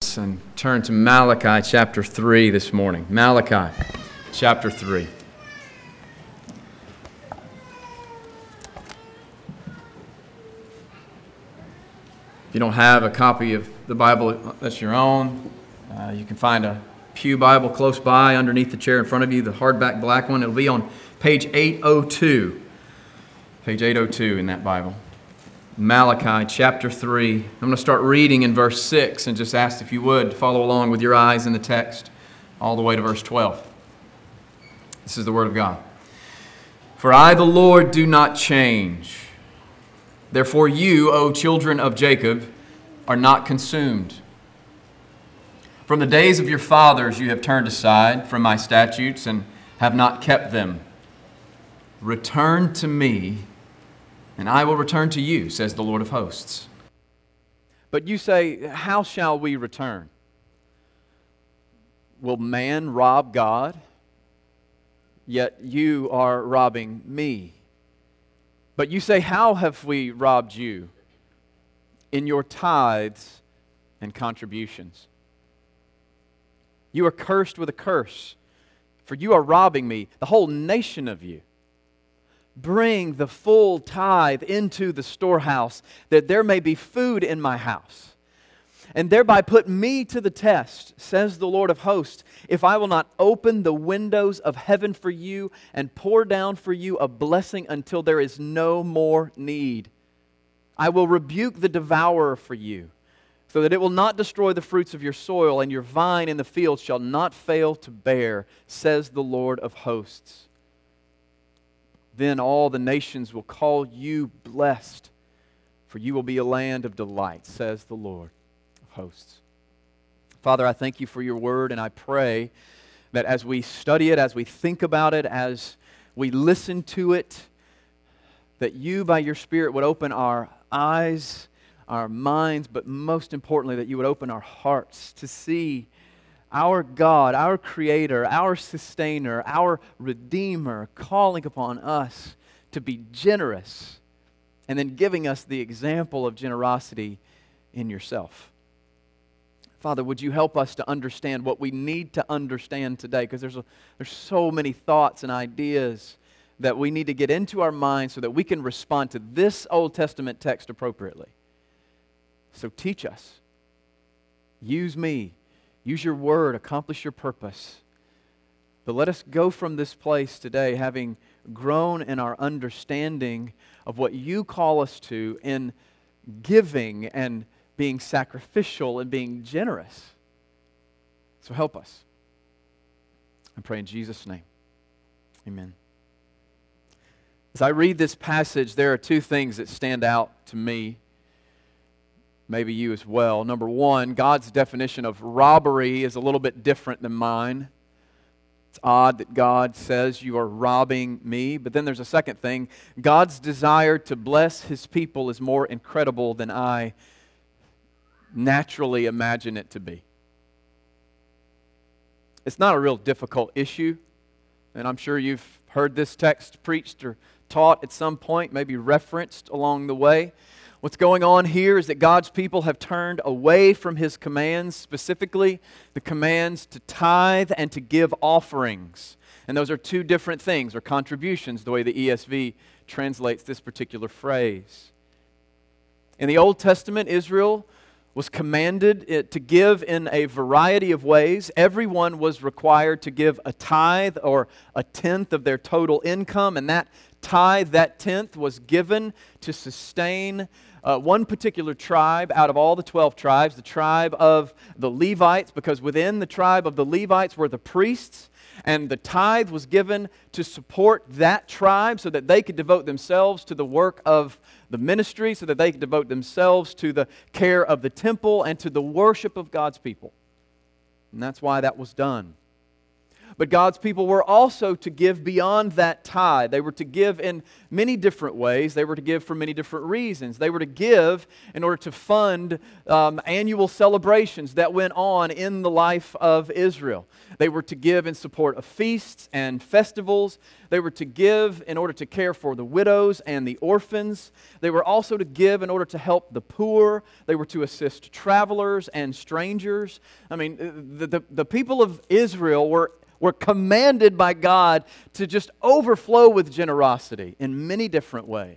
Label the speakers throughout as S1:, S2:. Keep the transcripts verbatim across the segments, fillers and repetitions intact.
S1: Bibles and turn to Malachi chapter three this morning. Malachi chapter three. If you don't have a copy of the Bible that's your own, uh, you can find a pew Bible close by underneath the chair in front of you, the hardback black one. It'll be on page eight oh two. Page eight oh two in that Bible. Malachi chapter three. I'm going to start reading in verse six and just ask if you would follow along with your eyes in the text all the way to verse twelve. This is the word of God. For I, the Lord, do not change. Therefore you, O children of Jacob, are not consumed. From the days of your fathers you have turned aside from my statutes and have not kept them. Return to me, and I will return to you, says the Lord of hosts. But you say, how shall we return? Will man rob God? Yet you are robbing me. But you say, how have we robbed you? In your tithes and contributions. You are cursed with a curse, for you are robbing me, the whole nation of you. Bring the full tithe into the storehouse, that there may be food in my house. And thereby put me to the test, says the Lord of hosts, if I will not open the windows of heaven for you and pour down for you a blessing until there is no more need. I will rebuke the devourer for you, so that it will not destroy the fruits of your soil, and your vine in the field shall not fail to bear, says the Lord of hosts. Then all the nations will call you blessed, for you will be a land of delight, says the Lord of hosts. Father, I thank you for your word, and I pray that as we study it, as we think about it, as we listen to it, that you by your Spirit would open our eyes, our minds, but most importantly, that you would open our hearts to see our God, our Creator, our Sustainer, our Redeemer, calling upon us to be generous and then giving us the example of generosity in yourself. Father, would you help us to understand what we need to understand today? Because there's, a, there's so many thoughts and ideas that we need to get into our minds so that we can respond to this Old Testament text appropriately. So teach us. Use me. Use your word, accomplish your purpose. But let us go from this place today having grown in our understanding of what you call us to in giving and being sacrificial and being generous. So help us. I pray in Jesus' name. Amen. As I read this passage, there are two things that stand out to me. Maybe you as well. Number one, God's definition of robbery is a little bit different than mine. It's odd that God says you are robbing me. But then there's a second thing. God's desire to bless His people is more incredible than I naturally imagine it to be. It's not a real difficult issue. And I'm sure you've heard this text preached or taught at some point, maybe referenced along the way. What's going on here is that God's people have turned away from His commands, specifically the commands to tithe and to give offerings. And those are two different things, or contributions, the way the E S V translates this particular phrase. In the Old Testament, Israel was commanded to give in a variety of ways. Everyone was required to give a tithe or a tenth of their total income, and that tithe, that tenth, was given to sustain Uh, one particular tribe out of all the twelve tribes, the tribe of the Levites, because within the tribe of the Levites were the priests, and the tithe was given to support that tribe so that they could devote themselves to the work of the ministry, so that they could devote themselves to the care of the temple and to the worship of God's people. And that's why that was done. But God's people were also to give beyond that tithe. They were to give in many different ways. They were to give for many different reasons. They were to give in order to fund um, annual celebrations that went on in the life of Israel. They were to give in support of feasts and festivals. They were to give in order to care for the widows and the orphans. They were also to give in order to help the poor. They were to assist travelers and strangers. I mean, the, the, the people of Israel were were commanded by God to just overflow with generosity in many different ways.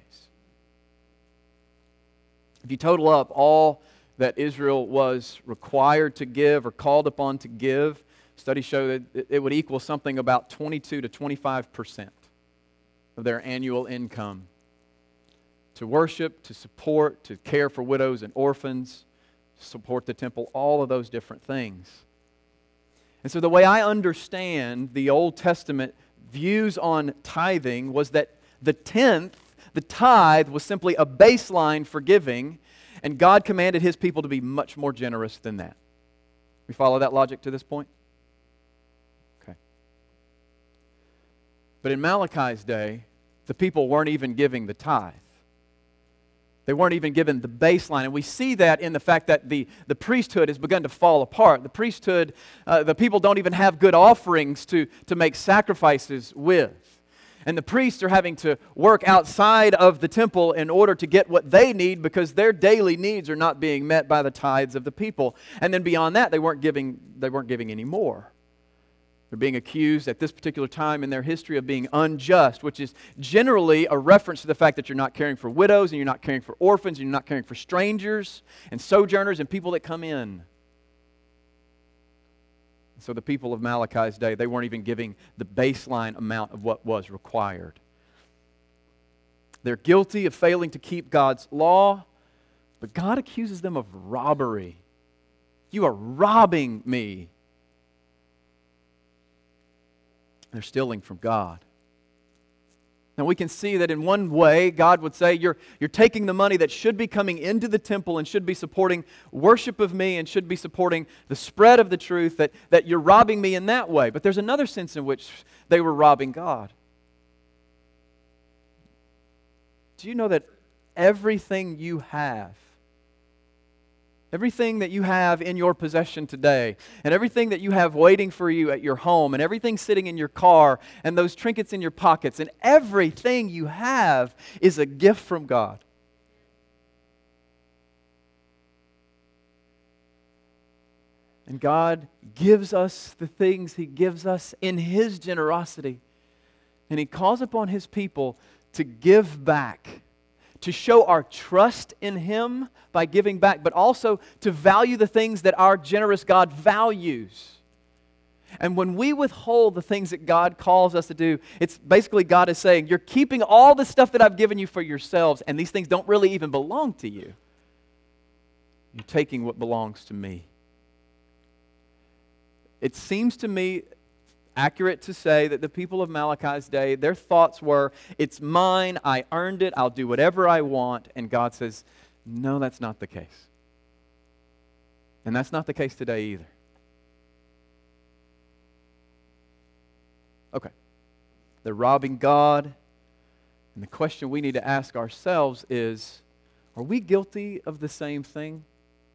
S1: If you total up all that Israel was required to give or called upon to give, studies show that it would equal something about twenty-two to twenty-five percent of their annual income to worship, to support, to care for widows and orphans, support the temple, all of those different things. And so the way I understand the Old Testament views on tithing was that the tenth, the tithe, was simply a baseline for giving, and God commanded His people to be much more generous than that. We follow that logic to this point? Okay. But in Malachi's day, the people weren't even giving the tithe. They weren't even given the baseline. And we see that in the fact that the, the priesthood has begun to fall apart. The priesthood, uh, the people don't even have good offerings to, to make sacrifices with. And the priests are having to work outside of the temple in order to get what they need because their daily needs are not being met by the tithes of the people. And then beyond that, they weren't giving, they weren't giving any more. They're being accused at this particular time in their history of being unjust, which is generally a reference to the fact that you're not caring for widows and you're not caring for orphans and you're not caring for strangers and sojourners and people that come in. So the people of Malachi's day, they weren't even giving the baseline amount of what was required. They're guilty of failing to keep God's law, but God accuses them of robbery. You are robbing me. They're stealing from God. Now we can see that in one way, God would say, you're, you're taking the money that should be coming into the temple and should be supporting worship of me and should be supporting the spread of the truth, that, that you're robbing me in that way. But there's another sense in which they were robbing God. Do you know that everything you have, everything that you have in your possession today, and everything that you have waiting for you at your home, and everything sitting in your car, and those trinkets in your pockets, and everything you have is a gift from God. And God gives us the things He gives us in His generosity. And He calls upon His people to give back, to show our trust in Him by giving back, but also to value the things that our generous God values. And when we withhold the things that God calls us to do, it's basically God is saying, you're keeping all the stuff that I've given you for yourselves, and these things don't really even belong to you. You're taking what belongs to me. It seems to me accurate to say that the people of Malachi's day, their thoughts were, it's mine, I earned it, I'll do whatever I want. And God says, no, that's not the case. And that's not the case today either. Okay. They're robbing God. And the question we need to ask ourselves is, are we guilty of the same thing?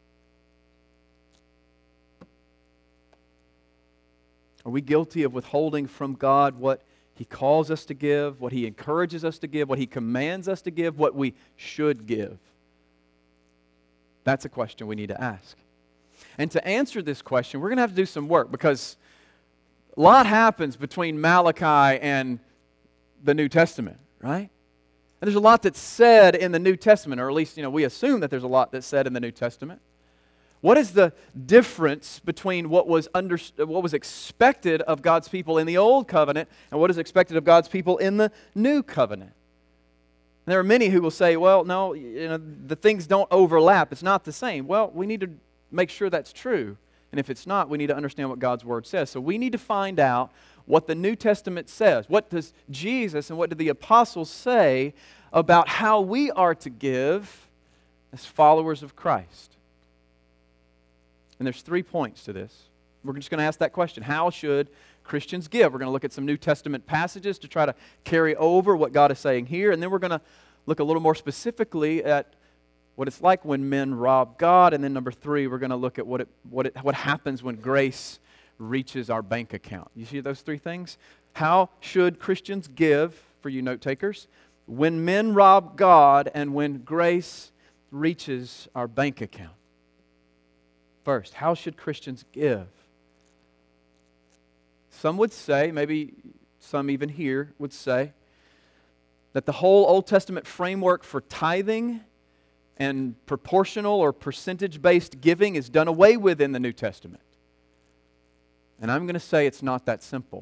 S1: Are we guilty of withholding from God what He calls us to give, what He encourages us to give, what He commands us to give, what we should give? That's a question we need to ask. And to answer this question, we're going to have to do some work because a lot happens between Malachi and the New Testament, right? And there's a lot that's said in the New Testament, or at least, you know, we assume that there's a lot that's said in the New Testament. What is the difference between what was under, what was expected of God's people in the Old Covenant and what is expected of God's people in the New Covenant? And there are many who will say, well, no, you know, the things don't overlap. It's not the same. Well, we need to make sure that's true. And if it's not, we need to understand what God's Word says. So we need to find out what the New Testament says. What does Jesus and what do the apostles say about how we are to give as followers of Christ? And there's three points to this. We're just going to ask that question. How should Christians give? We're going to look at some New Testament passages to try to carry over what God is saying here. And then we're going to look a little more specifically at what it's like when men rob God. And then number three, we're going to look at what it, what it, what happens when grace reaches our bank account. You see those three things? How should Christians give, for you note takers, when men rob God and when grace reaches our bank account? First, how should Christians give? Some would say, maybe some even here would say, that the whole Old Testament framework for tithing and proportional or percentage-based giving is done away with in the New Testament. And I'm going to say it's not that simple.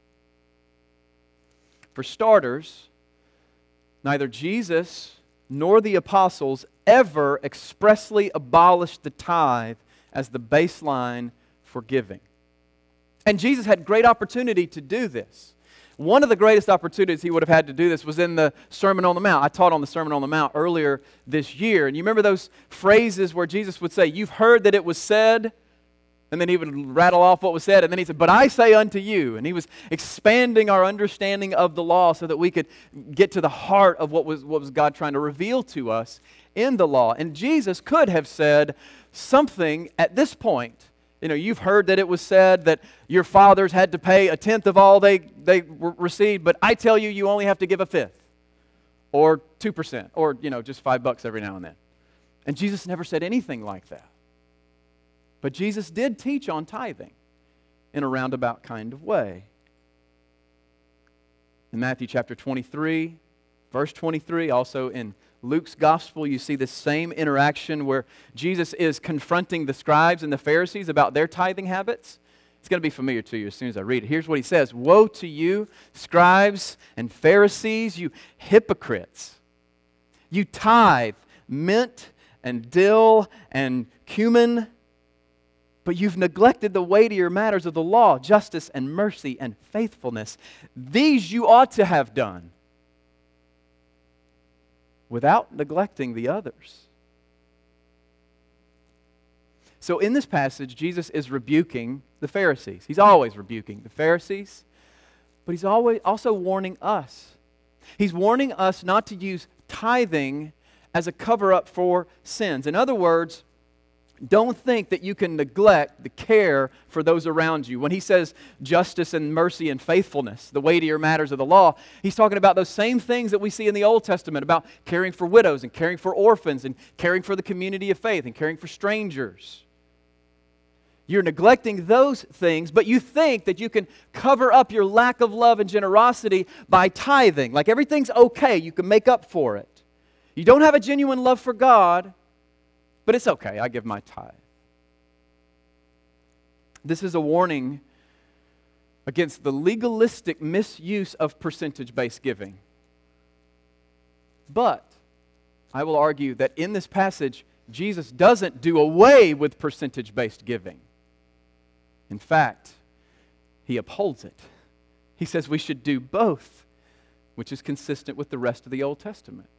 S1: For starters, neither Jesus nor the apostles ever expressly abolished the tithe as the baseline for giving. And Jesus had great opportunity to do this. One of the greatest opportunities he would have had to do this was in the Sermon on the Mount. I taught on the Sermon on the Mount earlier this year. And you remember those phrases where Jesus would say, "You've heard that it was said," and then he would rattle off what was said, and then he said, "But I say unto you." And he was expanding our understanding of the law so that we could get to the heart of what was, what was God trying to reveal to us in the law. And Jesus could have said something at this point. You know, you've heard that it was said that your fathers had to pay a tenth of all they, they received, but I tell you, you only have to give a fifth, or two percent, or, you know, just five bucks every now and then. And Jesus never said anything like that. But Jesus did teach on tithing in a roundabout kind of way. In Matthew chapter twenty-three, verse twenty-three, also in Luke's gospel, you see this same interaction where Jesus is confronting the scribes and the Pharisees about their tithing habits. It's going to be familiar to you as soon as I read it. Here's what he says: "Woe to you, scribes and Pharisees, you hypocrites! You tithe mint and dill and cumin, but you've neglected the weightier matters of the law, justice and mercy and faithfulness. These you ought to have done, without neglecting the others." So in this passage, Jesus is rebuking the Pharisees. He's always rebuking the Pharisees, but he's always also warning us. He's warning us not to use tithing as a cover-up for sins. In other words, don't think that you can neglect the care for those around you. When he says justice and mercy and faithfulness, the weightier matters of the law, he's talking about those same things that we see in the Old Testament about caring for widows and caring for orphans and caring for the community of faith and caring for strangers. You're neglecting those things, but you think that you can cover up your lack of love and generosity by tithing. Like everything's okay, you can make up for it. You don't have a genuine love for God, but it's okay, I give my tithe. This is a warning against the legalistic misuse of percentage-based giving. But I will argue that in this passage, Jesus doesn't do away with percentage-based giving. In fact, he upholds it. He says we should do both, which is consistent with the rest of the Old Testament.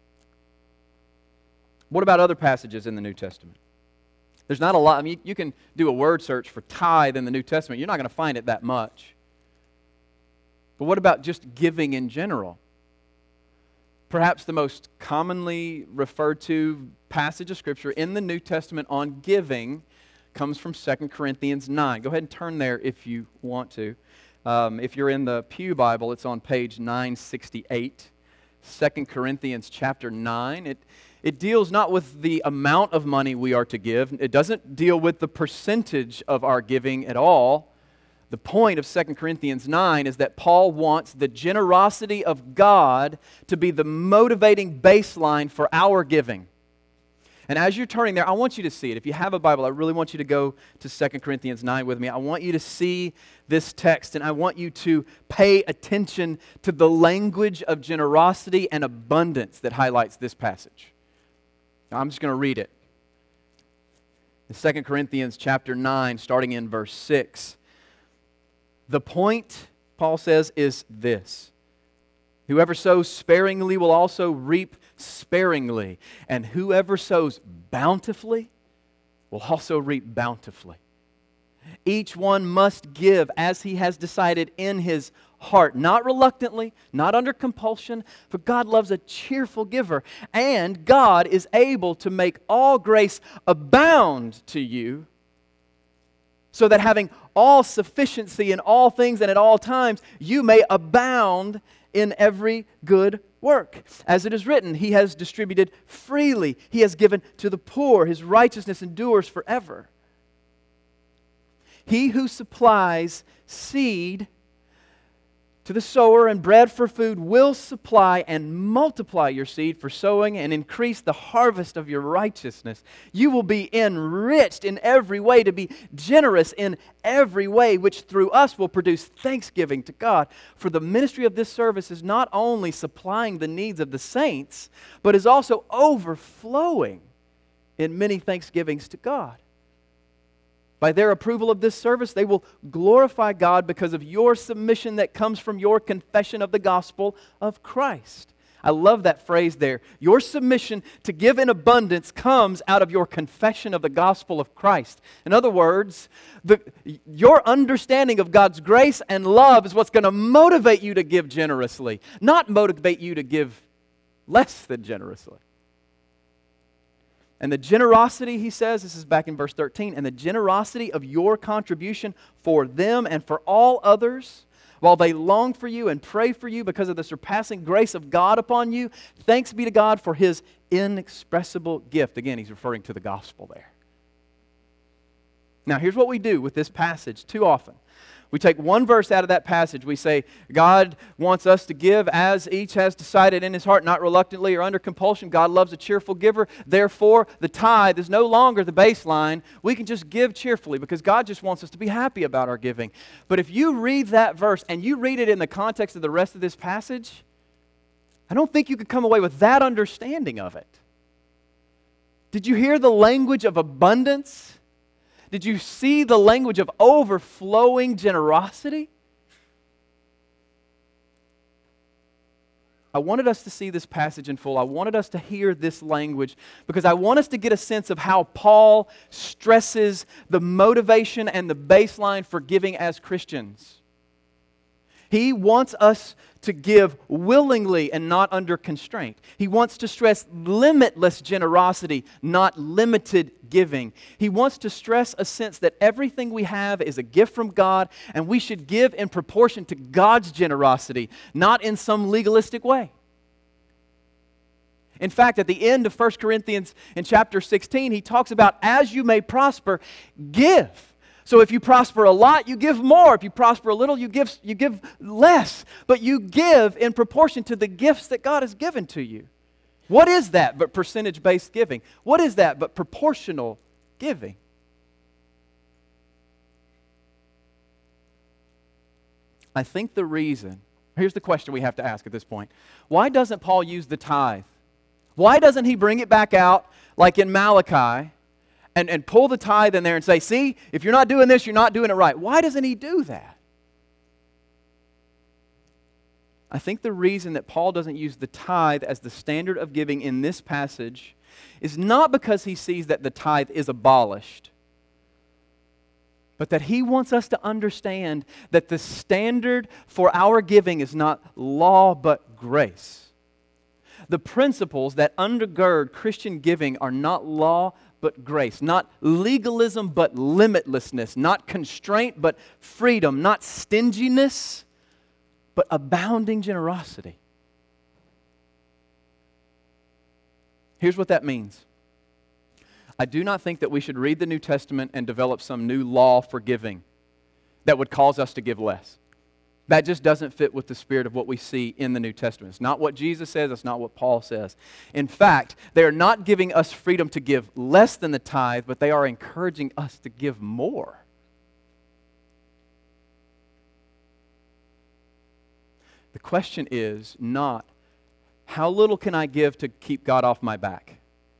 S1: What about other passages in the New Testament? There's not a lot. I mean, you can do a word search for tithe in the New Testament. You're not going to find it that much. But what about just giving in general? Perhaps the most commonly referred to passage of Scripture in the New Testament on giving comes from Second Corinthians nine. Go ahead and turn there if you want to. Um, if you're in the Pew Bible, it's on page nine sixty-eight. Second Corinthians chapter nine. It, it deals not with the amount of money we are to give. It doesn't deal with the percentage of our giving at all. The point of Second Corinthians nine is that Paul wants the generosity of God to be the motivating baseline for our giving. And as you're turning there, I want you to see it. If you have a Bible, I really want you to go to Second Corinthians nine with me. I want you to see this text, and I want you to pay attention to the language of generosity and abundance that highlights this passage. Now, I'm just going to read it. In Second Corinthians chapter nine, starting in verse six. The point, Paul says, is this: whoever sows sparingly will also reap sparingly, and whoever sows bountifully will also reap bountifully. Each one must give as he has decided in his heart, not reluctantly, not under compulsion, for God loves a cheerful giver. And God is able to make all grace abound to you, so that having all sufficiency in all things and at all times, you may abound in every good work. As it is written, He has distributed freely. He has given to the poor. His righteousness endures forever. He who supplies seed to the sower and bread for food will supply and multiply your seed for sowing and increase the harvest of your righteousness. You will be enriched in every way, to be generous in every way, which through us will produce thanksgiving to God. For the ministry of this service is not only supplying the needs of the saints, but is also overflowing in many thanksgivings to God. By their approval of this service, they will glorify God because of your submission that comes from your confession of the gospel of Christ. I love that phrase there. Your submission to give in abundance comes out of your confession of the gospel of Christ. In other words, the, your understanding of God's grace and love is what's going to motivate you to give generously, not motivate you to give less than generously. And the generosity, he says, this is back in verse thirteen, and the generosity of your contribution for them and for all others, while they long for you and pray for you because of the surpassing grace of God upon you, thanks be to God for His inexpressible gift. Again, he's referring to the gospel there. Now, here's what we do with this passage too often. We take one verse out of that passage. We say, God wants us to give as each has decided in his heart, not reluctantly or under compulsion. God loves a cheerful giver. Therefore, the tithe is no longer the baseline. We can just give cheerfully because God just wants us to be happy about our giving. But if you read that verse and you read it in the context of the rest of this passage, I don't think you could come away with that understanding of it. Did you hear the language of abundance? Did you see the language of overflowing generosity? I wanted us to see this passage in full. I wanted us to hear this language because I want us to get a sense of how Paul stresses the motivation and the baseline for giving as Christians. He wants us to give willingly and not under constraint. He wants to stress limitless generosity, not limited giving. He wants to stress a sense that everything we have is a gift from God, and we should give in proportion to God's generosity, not in some legalistic way. In fact, at the end of First Corinthians in chapter sixteen, he talks about, as you may prosper, give. So if you prosper a lot, you give more. If you prosper a little, you give, you give less. But you give in proportion to the gifts that God has given to you. What is that but percentage-based giving? What is that but proportional giving? I think the reason, here's the question we have to ask at this point. Why doesn't Paul use the tithe? Why doesn't he bring it back out like in Malachi and, and pull the tithe in there and say, see, if you're not doing this, you're not doing it right? Why doesn't he do that? I think the reason that Paul doesn't use the tithe as the standard of giving in this passage is not because he sees that the tithe is abolished, but that he wants us to understand that the standard for our giving is not law but grace. The principles that undergird Christian giving are not law but grace, not legalism but limitlessness, not constraint but freedom, not stinginess but abounding generosity. Here's what that means. I do not think that we should read the New Testament and develop some new law for giving that would cause us to give less. That just doesn't fit with the spirit of what we see in the New Testament. It's not what Jesus says. It's not what Paul says. In fact, they are not giving us freedom to give less than the tithe, but they are encouraging us to give more. The question is not, how little can I give to keep God off my back?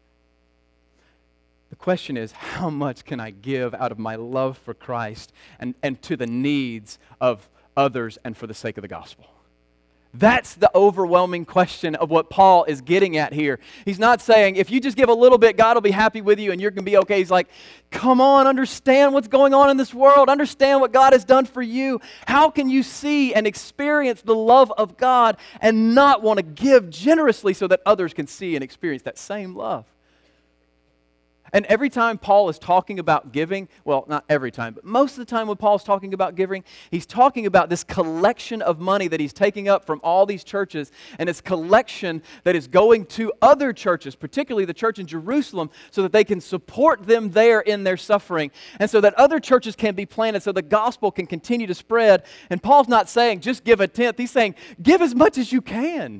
S1: The question is, how much can I give out of my love for Christ and, and to the needs of others and for the sake of the gospel? That's the overwhelming question of what Paul is getting at here. He's not saying, if you just give a little bit, God will be happy with you and you're going to be okay. He's like, come on, understand what's going on in this world. Understand what God has done for you. How can you see and experience the love of God and not want to give generously so that others can see and experience that same love? And every time Paul is talking about giving, well, not every time, but most of the time when Paul's talking about giving, he's talking about this collection of money that he's taking up from all these churches, and it's collection that is going to other churches, particularly the church in Jerusalem, so that they can support them there in their suffering, and so that other churches can be planted so the gospel can continue to spread. And Paul's not saying, just give a tenth. He's saying, give as much as you can.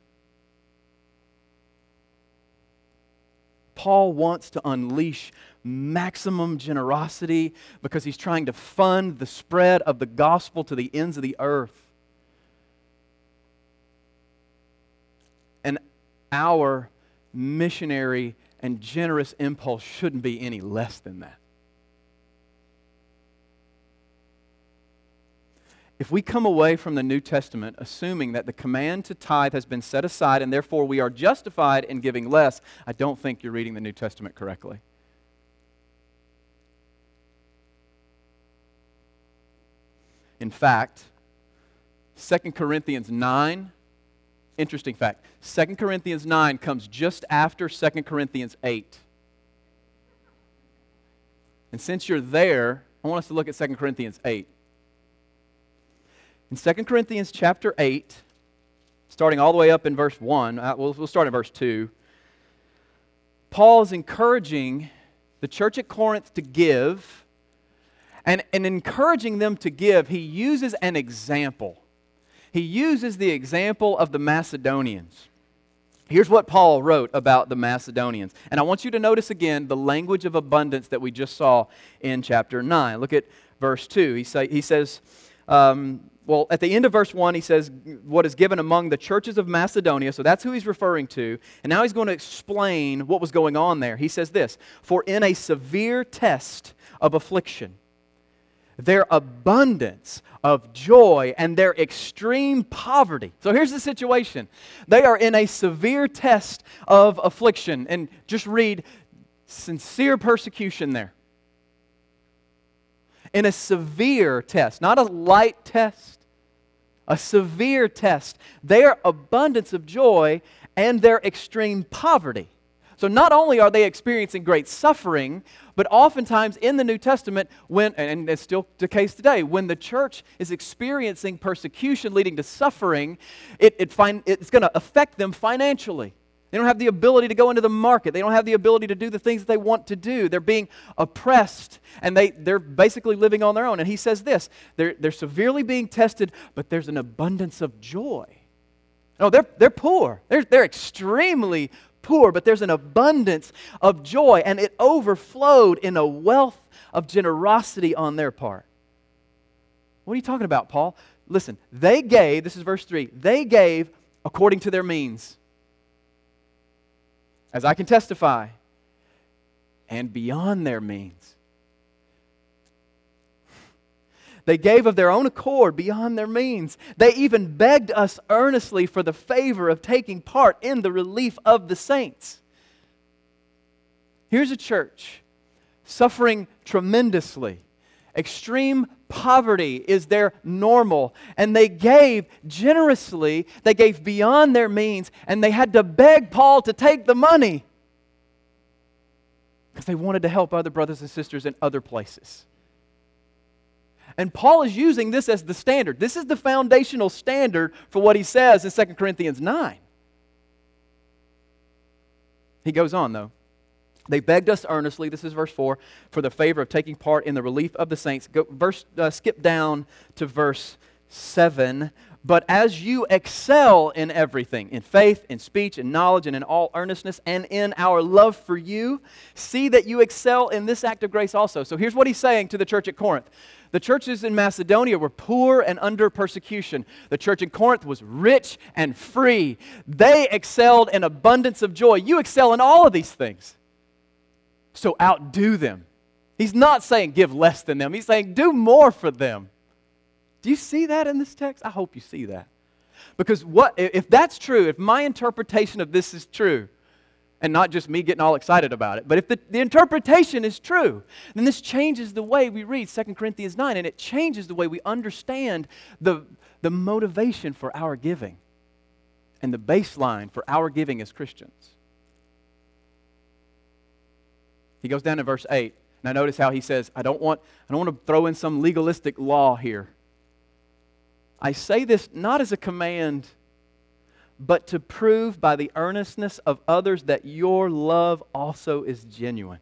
S1: Paul wants to unleash maximum generosity because he's trying to fund the spread of the gospel to the ends of the earth. And our missionary and generous impulse shouldn't be any less than that. If we come away from the New Testament assuming that the command to tithe has been set aside and therefore we are justified in giving less, I don't think you're reading the New Testament correctly. In fact, Second Corinthians nine, interesting fact, Second Corinthians nine comes just after Second Corinthians eight. And since you're there, I want us to look at Second Corinthians eight. In Second Corinthians chapter eight, starting all the way up in verse one, uh, we'll, we'll start in verse two, Paul is encouraging the church at Corinth to give, and in encouraging them to give, he uses an example. He uses the example of the Macedonians. Here's what Paul wrote about the Macedonians. And I want you to notice again the language of abundance that we just saw in chapter nine. Look at verse two. He, say, he says... Um, Well, at the end of verse one, he says, what is given among the churches of Macedonia. So that's who he's referring to. And now he's going to explain what was going on there. He says this, for in a severe test of affliction, their abundance of joy and their extreme poverty. So here's the situation. They are in a severe test of affliction. And just read, sincere persecution there. In a severe test, not a light test, a severe test, their abundance of joy and their extreme poverty. So not only are they experiencing great suffering, but oftentimes in the New Testament, when, and it's still the case today, when the church is experiencing persecution leading to suffering, it, it find, it's going to affect them financially. They don't have the ability to go into the market. They don't have the ability to do the things that they want to do. They're being oppressed, and they, they're basically living on their own. And he says this, they're, they're severely being tested, but there's an abundance of joy. No, they're, they're poor. They're, they're extremely poor, but there's an abundance of joy, and it overflowed in a wealth of generosity on their part. What are you talking about, Paul? Listen, they gave, this is verse three, they gave according to their means. As I can testify, and beyond their means. They gave of their own accord beyond their means. They even begged us earnestly for the favor of taking part in the relief of the saints. Here's a church suffering tremendously. Extreme poverty is their normal. And they gave generously. They gave beyond their means. And they had to beg Paul to take the money. Because they wanted to help other brothers and sisters in other places. And Paul is using this as the standard. This is the foundational standard for what he says in Second Corinthians nine. He goes on though. They begged us earnestly, this is verse four, for the favor of taking part in the relief of the saints. Go, verse, uh, skip down to verse seven. But as you excel in everything, in faith, in speech, in knowledge, and in all earnestness, and in our love for you, see that you excel in this act of grace also. So here's what he's saying to the church at Corinth. The churches in Macedonia were poor and under persecution. The church in Corinth was rich and free. They excelled in abundance of joy. You excel in all of these things. So outdo them. He's not saying give less than them. He's saying do more for them. Do you see that in this text? I hope you see that. Because what if that's true, if my interpretation of this is true, and not just me getting all excited about it, but if the, the interpretation is true, then this changes the way we read Second Corinthians nine, and it changes the way we understand the, the motivation for our giving and the baseline for our giving as Christians. He goes down to verse eight. Now notice how he says, I don't want, I don't want to throw in some legalistic law here. I say this not as a command, but to prove by the earnestness of others that your love also is genuine.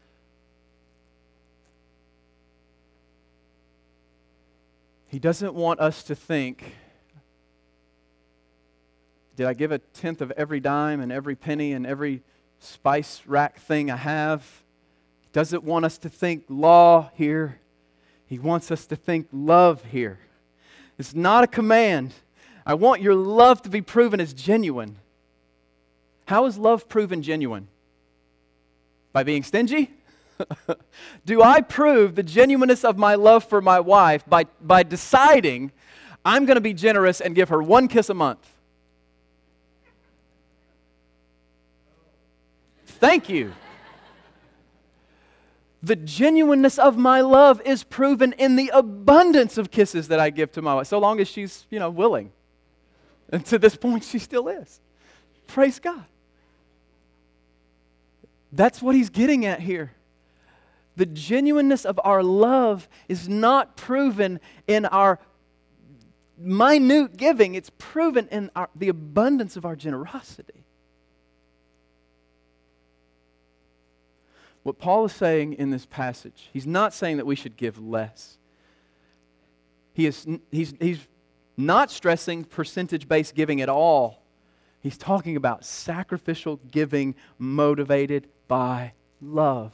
S1: He doesn't want us to think, did I give a tenth of every dime and every penny and every spice rack thing I have? He doesn't want us to think law here. He wants us to think love here. It's not a command. I want your love to be proven as genuine. How is love proven genuine? By being stingy? Do I prove the genuineness of my love for my wife by, by deciding I'm going to be generous and give her one kiss a month? Thank you. The genuineness of my love is proven in the abundance of kisses that I give to my wife, so long as she's, you know, willing. And to this point, she still is. Praise God. That's what he's getting at here. The genuineness of our love is not proven in our minute giving. It's proven in our, the abundance of our generosity. What Paul is saying in this passage, he's not saying that we should give less. He is, he's, he's not stressing percentage-based giving at all. He's talking about sacrificial giving motivated by love.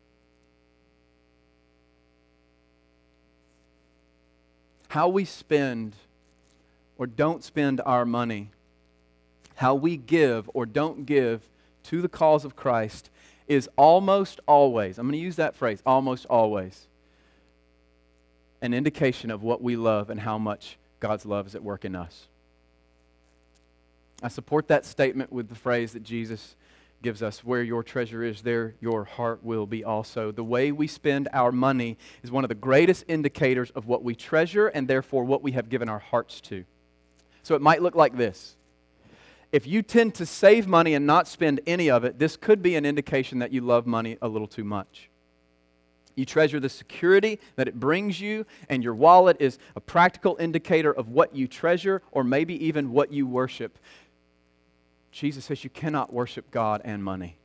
S1: How we spend or don't spend our money, how we give or don't give to the cause of Christ is almost always, I'm going to use that phrase, almost always, an indication of what we love and how much God's love is at work in us. I support that statement with the phrase that Jesus gives us, where your treasure is, there your heart will be also. The way we spend our money is one of the greatest indicators of what we treasure and therefore what we have given our hearts to. So it might look like this. If you tend to save money and not spend any of it, this could be an indication that you love money a little too much. You treasure the security that it brings you, and your wallet is a practical indicator of what you treasure or maybe even what you worship. Jesus says you cannot worship God and money.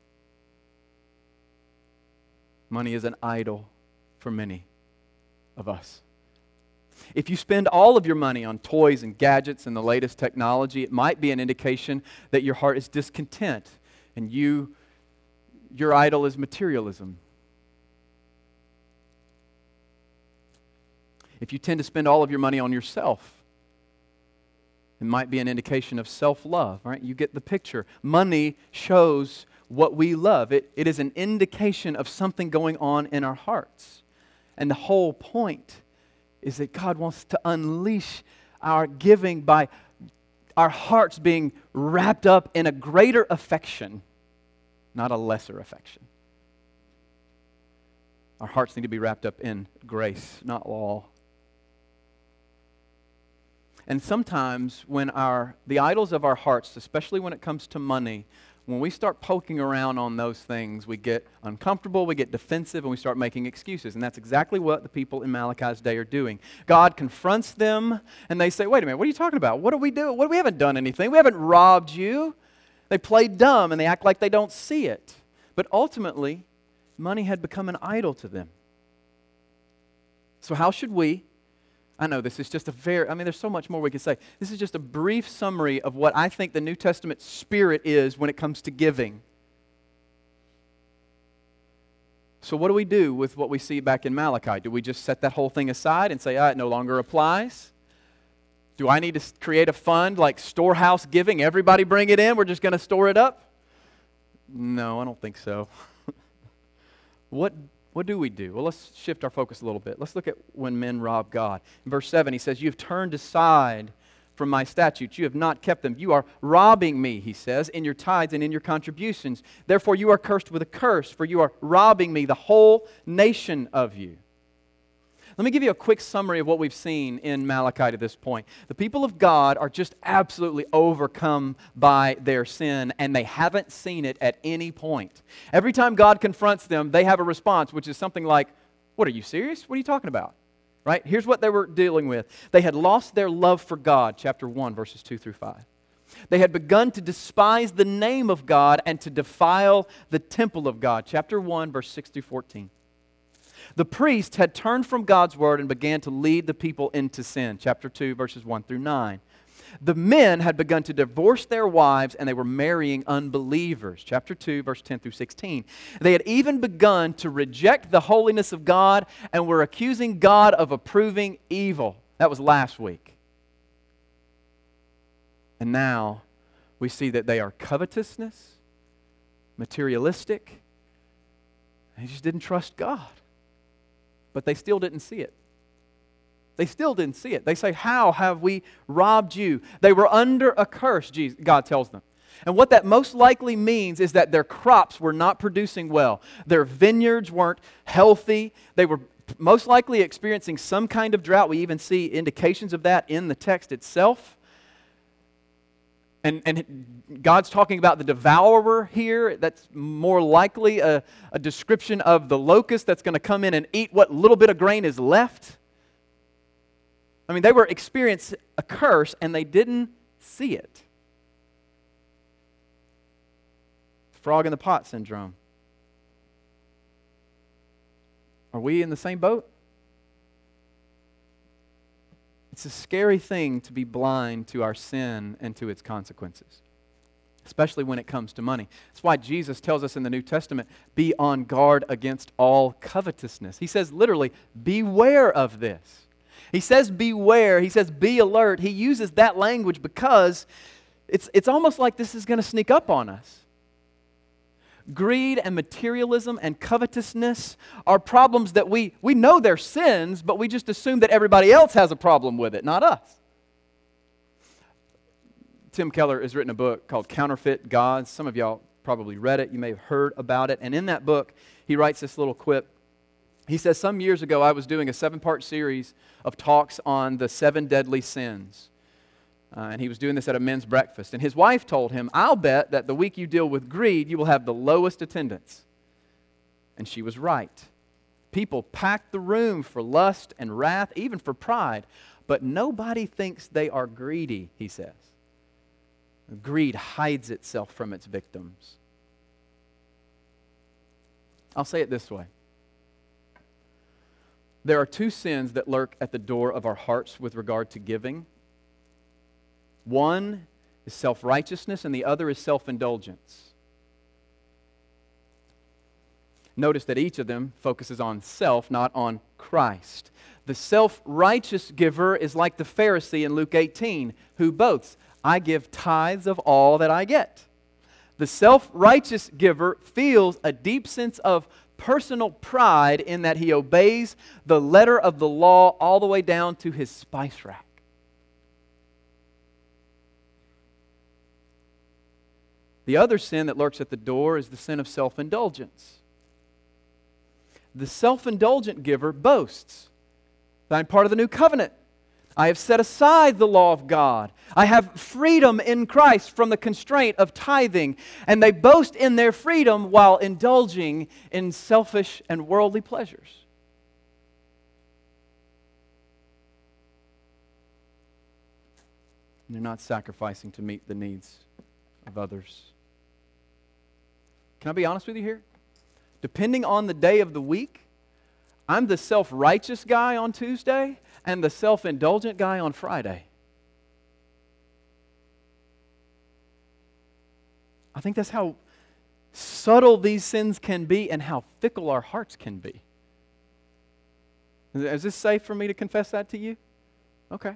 S1: Money is an idol for many of us. If you spend all of your money on toys and gadgets and the latest technology, it might be an indication that your heart is discontent and you, your idol is materialism. If you tend to spend all of your money on yourself, it might be an indication of self-love, right? You get the picture. Money shows what we love. It, it is an indication of something going on in our hearts. And the whole point is that God wants to unleash our giving by our hearts being wrapped up in a greater affection, not a lesser affection. Our hearts need to be wrapped up in grace, not law. And sometimes when our the idols of our hearts, especially when it comes to money, when we start poking around on those things, we get uncomfortable, we get defensive, and we start making excuses. And that's exactly what the people in Malachi's day are doing. God confronts them, and they say, wait a minute, what are you talking about? What do we do? What, we haven't done anything. We haven't robbed you. They play dumb, and they act like they don't see it. But ultimately, money had become an idol to them. So how should we? I know this is just a very, I mean, there's so much more we could say. This is just a brief summary of what I think the New Testament spirit is when it comes to giving. So what do we do with what we see back in Malachi? Do we just set that whole thing aside and say, ah, it no longer applies? Do I need to create a fund like storehouse giving? Everybody bring it in, we're just going to store it up? No, I don't think so. What What do we do? Well, let's shift our focus a little bit. Let's look at when men rob God. In verse seven, he says, you've turned aside from my statutes. You have not kept them. You are robbing me, he says, in your tithes and in your contributions. Therefore you are cursed with a curse, for you are robbing me, the whole nation of you. Let me give you a quick summary of what we've seen in Malachi to this point. The people of God are just absolutely overcome by their sin, and they haven't seen it at any point. Every time God confronts them, they have a response, which is something like, what, are you serious? What are you talking about? Right? Here's what they were dealing with. They had lost their love for God, chapter one, verses two through five. They had begun to despise the name of God and to defile the temple of God, chapter one, verse six through fourteen. The priest had turned from God's word and began to lead the people into sin, chapter two, verses one through nine. The men had begun to divorce their wives and they were marrying unbelievers, chapter two, verse ten through sixteen. They had even begun to reject the holiness of God and were accusing God of approving evil. That was last week. And now we see that they are covetousness, materialistic, and they just didn't trust God. But they still didn't see it. They still didn't see it. They say, how have we robbed you? They were under a curse, God tells them. And what that most likely means is that their crops were not producing well. Their vineyards weren't healthy. They were most likely experiencing some kind of drought. We even see indications of that in the text itself. And, and God's talking about the devourer here. That's more likely a, a description of the locust that's going to come in and eat what little bit of grain is left. I mean, they were experiencing a curse and they didn't see it. Frog in the pot syndrome. Are we in the same boat? It's a scary thing to be blind to our sin and to its consequences, especially when it comes to money. That's why Jesus tells us in the New Testament, be on guard against all covetousness. He says literally, beware of this. He says beware, he says be alert. He uses that language because it's, it's almost like this is going to sneak up on us. Greed and materialism and covetousness are problems that we, we know they're sins, but we just assume that everybody else has a problem with it, not us. Tim Keller has written a book called Counterfeit Gods. Some of y'all probably read it. You may have heard about it. And in that book, he writes this little quip. He says, some years ago, I was doing a seven-part series of talks on the seven deadly sins. Uh, and he was doing this at a men's breakfast. And his wife told him, I'll bet that the week you deal with greed, you will have the lowest attendance. And she was right. People pack the room for lust and wrath, even for pride. But nobody thinks they are greedy, he says. Greed hides itself from its victims. I'll say it this way. There are two sins that lurk at the door of our hearts with regard to giving. One is self-righteousness and the other is self-indulgence. Notice that each of them focuses on self, not on Christ. The self-righteous giver is like the Pharisee in Luke eighteen, who boasts, I give tithes of all that I get. The self-righteous giver feels a deep sense of personal pride in that he obeys the letter of the law all the way down to his spice rack. The other sin that lurks at the door is the sin of self-indulgence. The self-indulgent giver boasts, I'm part of the new covenant. I have set aside the law of God. I have freedom in Christ from the constraint of tithing. And they boast in their freedom while indulging in selfish and worldly pleasures. And they're not sacrificing to meet the needs of others. Can I be honest with you here? Depending on the day of the week, I'm the self-righteous guy on Tuesday and the self-indulgent guy on Friday. I think that's how subtle these sins can be and how fickle our hearts can be. Is this safe for me to confess that to you? Okay.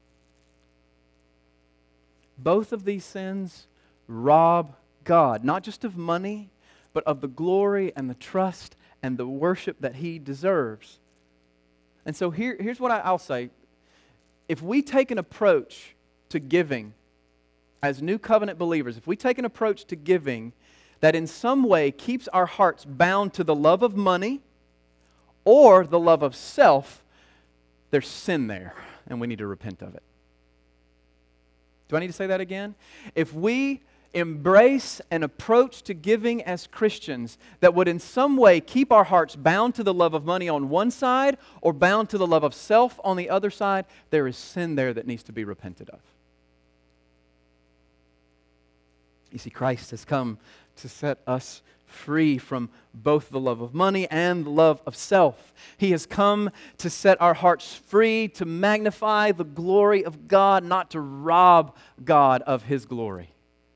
S1: Both of these sins rob God, not just of money, but of the glory and the trust and the worship that He deserves. And so here, here's what I, I'll say. If we take an approach to giving as new covenant believers, if we take an approach to giving that in some way keeps our hearts bound to the love of money or the love of self, there's sin there, and we need to repent of it. Do I need to say that again? If we embrace an approach to giving as Christians that would in some way keep our hearts bound to the love of money on one side or bound to the love of self on the other side, there is sin there that needs to be repented of. You see, Christ has come to set us free from both the love of money and the love of self. He has come to set our hearts free to magnify the glory of God, not to rob God of His glory.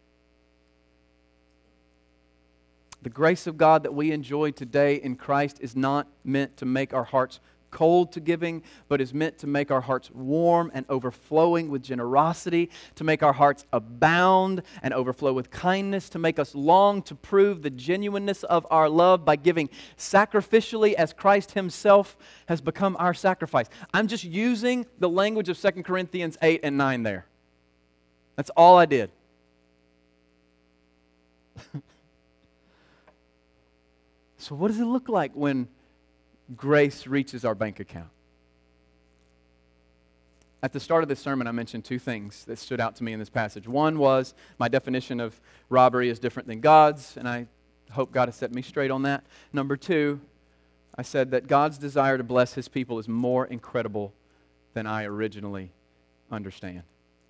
S1: The grace of God that we enjoy today in Christ is not meant to make our hearts cold to giving, but is meant to make our hearts warm and overflowing with generosity, to make our hearts abound and overflow with kindness, to make us long to prove the genuineness of our love by giving sacrificially as Christ Himself has become our sacrifice. I'm just using the language of Second Corinthians eight and nine there. That's all I did. So what does it look like when grace reaches our bank account? At the start of this sermon, I mentioned two things that stood out to me in this passage. One was my definition of robbery is different than God's, and I hope God has set me straight on that. Number two, I said that God's desire to bless His people is more incredible than I originally understand.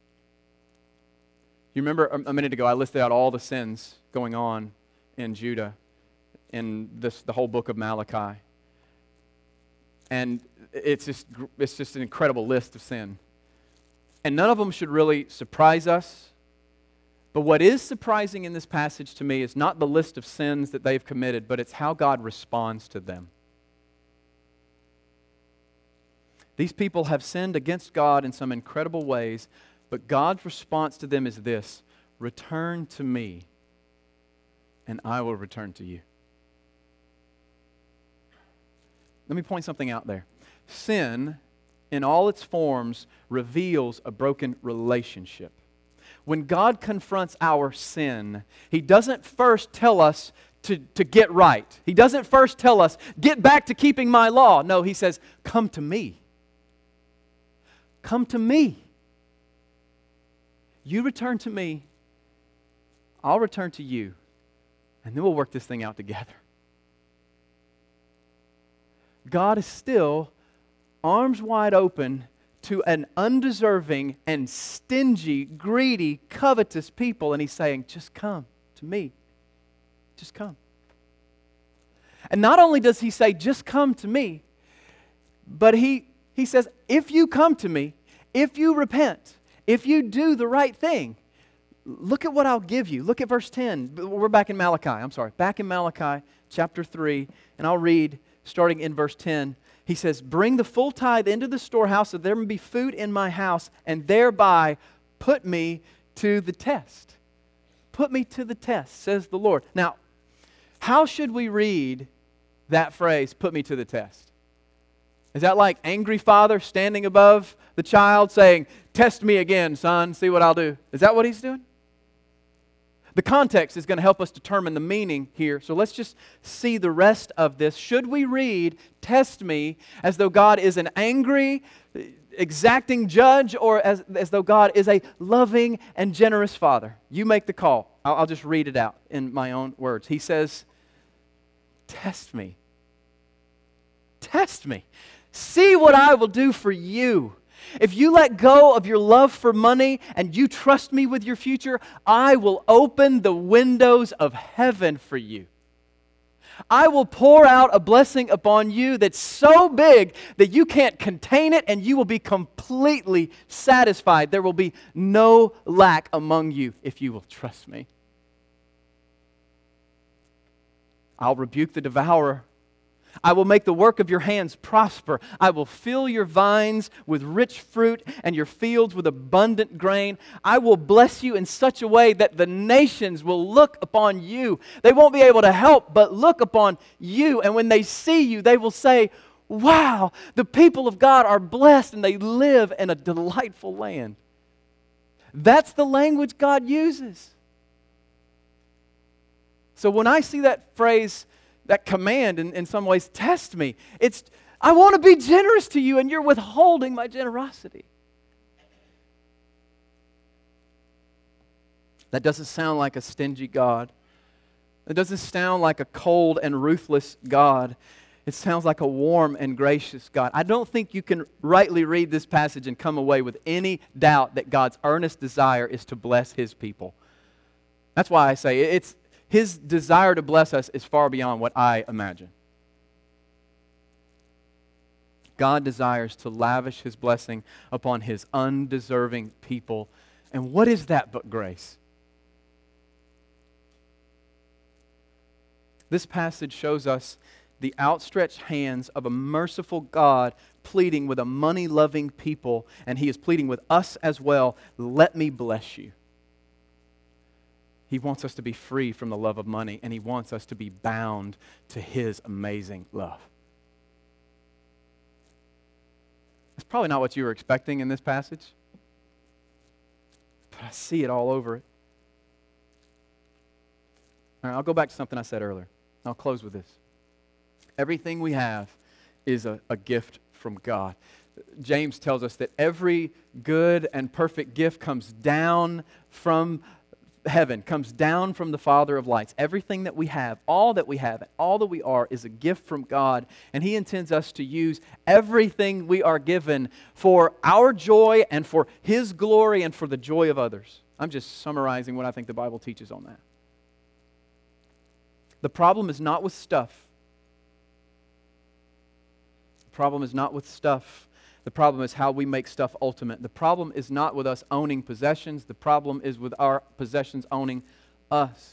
S1: You remember a minute ago, I listed out all the sins going on in Judah in this the whole book of Malachi. And it's just, it's just an incredible list of sin. And none of them should really surprise us. But what is surprising in this passage to me is not the list of sins that they've committed, but it's how God responds to them. These people have sinned against God in some incredible ways, but God's response to them is this: return to me, and I will return to you. Let me point something out there. Sin, in all its forms, reveals a broken relationship. When God confronts our sin, He doesn't first tell us to, to get right. He doesn't first tell us, get back to keeping my law. No, He says, come to me. Come to me. You return to me, I'll return to you, and then we'll work this thing out together. God is still arms wide open to an undeserving and stingy, greedy, covetous people, and He's saying, just come to me. Just come. And not only does He say, just come to me, but He, he says, if you come to me, if you repent, if you do the right thing, look at what I'll give you. Look at verse ten. We're back in Malachi. I'm sorry. Back in Malachi chapter three, and I'll read starting in verse ten. He says, bring the full tithe into the storehouse so there may be food in my house, and thereby put me to the test. Put me to the test, says the Lord. Now, how should we read that phrase, put me to the test? Is that like angry father standing above the child saying, test me again, son, see what I'll do? Is that what He's doing? The context is going to help us determine the meaning here. So let's just see the rest of this. Should we read, test me, as though God is an angry, exacting judge, or as, as though God is a loving and generous Father? You make the call. I'll, I'll just read it out in my own words. He says, test me. Test me. See what I will do for you. If you let go of your love for money and you trust me with your future, I will open the windows of heaven for you. I will pour out a blessing upon you that's so big that you can't contain it, and you will be completely satisfied. There will be no lack among you if you will trust me. I'll rebuke the devourer. I will make the work of your hands prosper. I will fill your vines with rich fruit and your fields with abundant grain. I will bless you in such a way that the nations will look upon you. They won't be able to help but look upon you. And when they see you, they will say, wow, the people of God are blessed and they live in a delightful land. That's the language God uses. So when I see that phrase, that command in, in some ways, test me, it's, I want to be generous to you and you're withholding my generosity. That doesn't sound like a stingy God. It doesn't sound like a cold and ruthless God. It sounds like a warm and gracious God. I don't think you can rightly read this passage and come away with any doubt that God's earnest desire is to bless His people. That's why I say it's His desire to bless us is far beyond what I imagine. God desires to lavish His blessing upon His undeserving people. And what is that but grace? This passage shows us the outstretched hands of a merciful God pleading with a money-loving people, and He is pleading with us as well, let me bless you. He wants us to be free from the love of money, and He wants us to be bound to His amazing love. That's probably not what you were expecting in this passage, but I see it all over it. All right, I'll go back to something I said earlier. I'll close with this. Everything we have is a, a gift from God. James tells us that every good and perfect gift comes down from heaven, comes down from the Father of lights. Everything that we have, all that we have, all that we are is a gift from God, and He intends us to use everything we are given for our joy and for His glory and for the joy of others. I'm just summarizing what I think the Bible teaches on that. The problem is not with stuff. The problem is not with stuff. The problem is how we make stuff ultimate. The problem is not with us owning possessions. The problem is with our possessions owning us.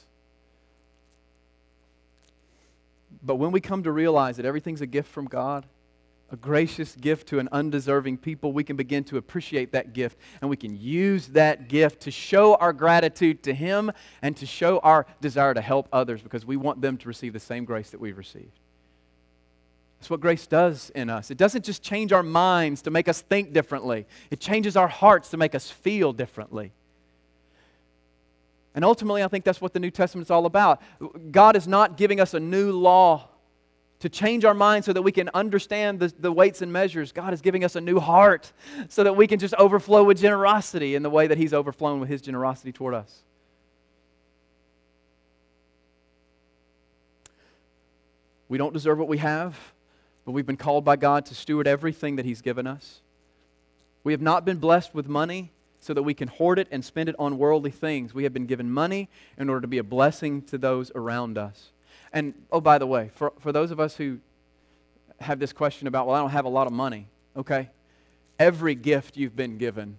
S1: But when we come to realize that everything's a gift from God, a gracious gift to an undeserving people, we can begin to appreciate that gift, and we can use that gift to show our gratitude to Him and to show our desire to help others because we want them to receive the same grace that we've received. That's what grace does in us. It doesn't just change our minds to make us think differently. It changes our hearts to make us feel differently. And ultimately, I think that's what the New Testament's all about. God is not giving us a new law to change our minds so that we can understand the, the weights and measures. God is giving us a new heart so that we can just overflow with generosity in the way that He's overflown with His generosity toward us. We don't deserve what we have, but we've been called by God to steward everything that He's given us. We have not been blessed with money so that we can hoard it and spend it on worldly things. We have been given money in order to be a blessing to those around us. And, oh, by the way, for, for those of us who have this question about, well, I don't have a lot of money, okay? Every gift you've been given,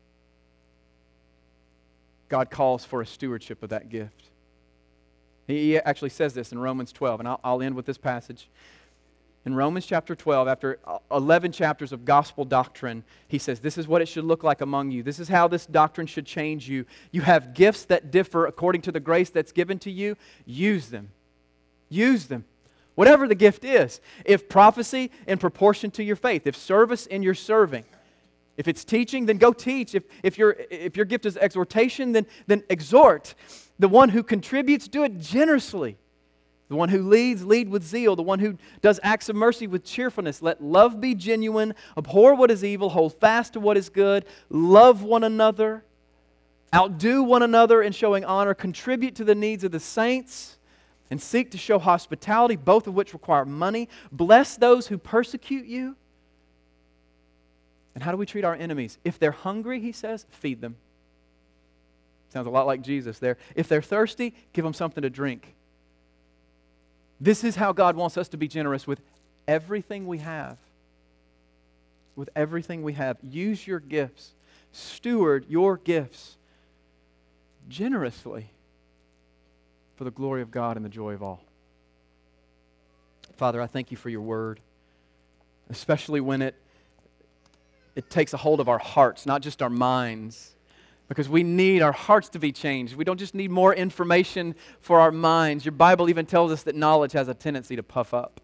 S1: God calls for a stewardship of that gift. He actually says this in Romans twelve, and I'll, I'll end with this passage. In Romans chapter twelve, after eleven chapters of gospel doctrine, he says, this is what it should look like among you. This is how this doctrine should change you. You have gifts that differ according to the grace that's given to you. Use them. Use them. Whatever the gift is. If prophecy, in proportion to your faith. If service, in your serving. If it's teaching, then go teach. If, if, your, if your gift is exhortation, then, then exhort. The one who contributes, do it generously. The one who leads, lead with zeal. The one who does acts of mercy with cheerfulness. Let love be genuine. Abhor what is evil. Hold fast to what is good. Love one another. Outdo one another in showing honor. Contribute to the needs of the saints. And seek to show hospitality, both of which require money. Bless those who persecute you. And how do we treat our enemies? If they're hungry, he says, feed them. Sounds a lot like Jesus there. If they're thirsty, give them something to drink. This is how God wants us to be generous with everything we have. With everything we have. Use your gifts. Steward your gifts generously for the glory of God and the joy of all. Father, I thank you for your word, especially when it, it takes a hold of our hearts, not just our minds, because we need our hearts to be changed. We don't just need more information for our minds. Your Bible even tells us that knowledge has a tendency to puff up.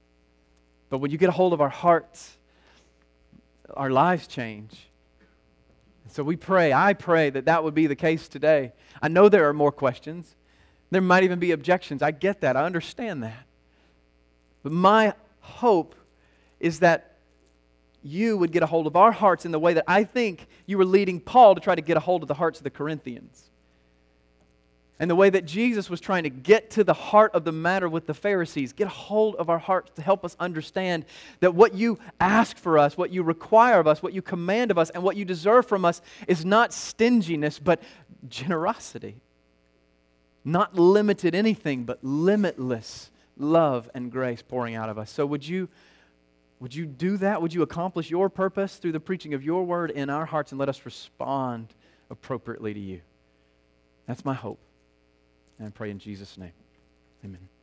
S1: But when you get a hold of our hearts, our lives change. So we pray, I pray that that would be the case today. I know there are more questions. There might even be objections. I get that. I understand that. But my hope is that you would get a hold of our hearts in the way that I think you were leading Paul to try to get a hold of the hearts of the Corinthians. And the way that Jesus was trying to get to the heart of the matter with the Pharisees, get a hold of our hearts to help us understand that what you ask for us, what you require of us, what you command of us, and what you deserve from us is not stinginess, but generosity. Not limited anything, but limitless love and grace pouring out of us. So would you, would you do that? Would you accomplish your purpose through the preaching of your word in our hearts and let us respond appropriately to you? That's my hope. And I pray in Jesus' name. Amen.